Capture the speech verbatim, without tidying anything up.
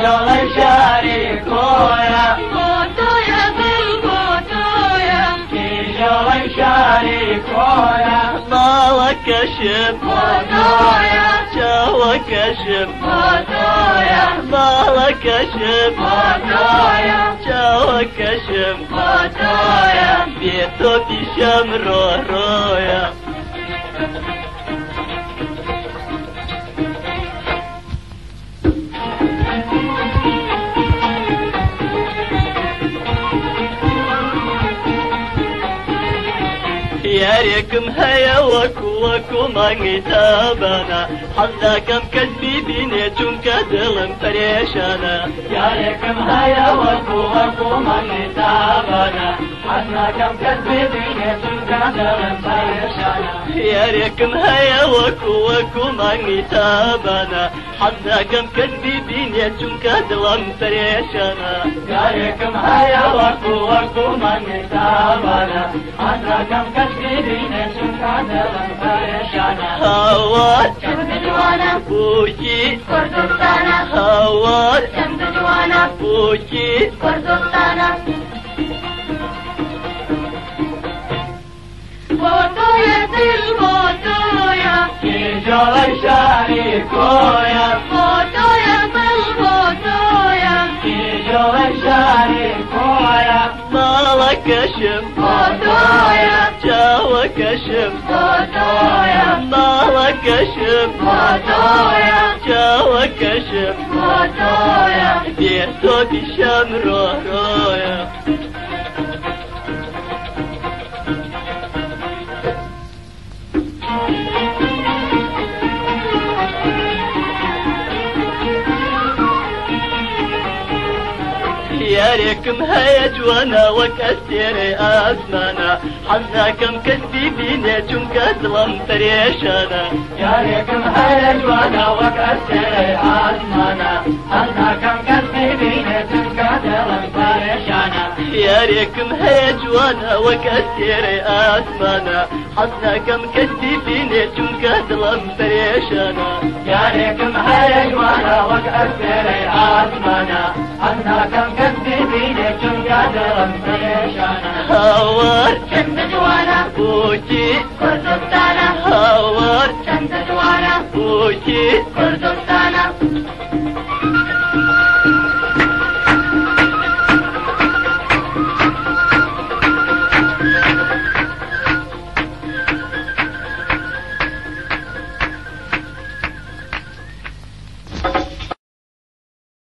جوڵەی شاری کۆیە بۆتۆیە دڵ بۆتۆیە جوڵەی شاری کۆیە باڵەکەشم بۆتۆیە چاوەکەشم بۆتۆیە باڵەکەشم بۆتۆیە چاوەکەشم بۆتۆیە بێ تۆ پیشەم ڕۆڕۆیە یارێکم هەیە وەکو وەکو مانگی تابانە حەز دەکەم کەس بیبینێ چونکە دڵم پەرێشانە یارێکم هەیە وەکو وەکو مانگی تابانە حەز ناکەم کەس ببینێ چونکە دڵم پەرێشانە یارێکم هەیە وەکو وەکو مانگی تابانە حەز دەکەم کەس بیبینێ چونکە دڵم پەرێشانە یارێکم هەیە وەکو وەکو مانگی تابانە حەز ناکەم کەس ببینێ چونکە دڵم پەرێشانە هاوار چەند جوانە بووکی کوردستانە هاوار چەند جوانە بووکی کوردستانە بۆتۆیە دڵ بۆتۆیە جوڵەی شاری کۆیە بۆتۆیە دڵ بۆتۆیە جوڵەی شاری کۆیە باڵەکەشم بۆتۆیە چاوەکەشم بۆتۆیە باڵەکەشم بۆتۆیە چاوەکەشم بۆتۆیە بێ تۆ پیشەم ڕۆڕۆیە یارێکم هەیە جوانە وەک ئەستێرەی ئاسمانە حەز ناکەم کەس بیبینێ چونکە دڵم پەرێشانە یارێکم هەیە جوانە وەک ئەستێرەی ئاسمانە حەز ناکەم کەس ببینێ چونکە دڵم پەرێشانە یارێکم هەیە جوانە وەک ئەستێرەی ئاسمانە حەز ناکەم کەس بیبینێ چونکە دڵم پەرێشانە یارێکم هەیە جوانە وەک ئەستێرەی ئاسمانە حەز ناکەم کەس ببینێ چونکە دڵم پەرێشانە هاوار چەند جوانە بووکی کوردستانە هاوار چەند جوانە بووکی کوردستانە